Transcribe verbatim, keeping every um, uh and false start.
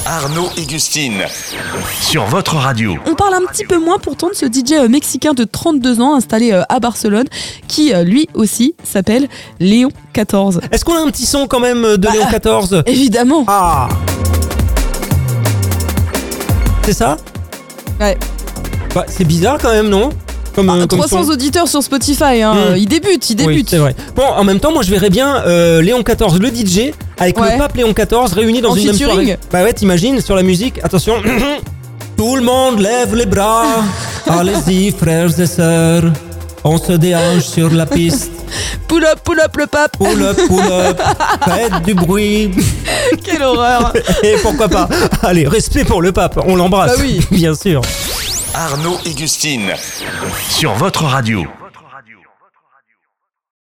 Arnaud et Gustine sur votre radio. On parle un petit peu moins pourtant de ce D J mexicain de trente-deux ans installé à Barcelone qui lui aussi s'appelle Léon quatorze. Est-ce qu'on a un petit son quand même de bah, Léon quatorze? Évidemment. Ah, c'est ça? Ouais. Bah, c'est bizarre quand même, non? Comme, ah, comme trois cents son. auditeurs sur Spotify, hein. Mmh. il débute, il débute. Oui, c'est vrai. Bon, en même temps, moi je verrais bien euh, Léon quatorze, le D J, avec ouais. le pape Léon quatorze réunis dans en une featuring. même soirée. Bah ouais, t'imagines, sur la musique, attention. Tout le monde lève les bras, allez-y frères et sœurs, on se déhanche sur la piste. Pull up, pull up le pape. Pull up, pull up, faites du bruit. Quelle horreur. Et pourquoi pas. Allez, respect pour le pape, on l'embrasse. Bah oui. Bien sûr. Arnaud et Gustine sur votre radio.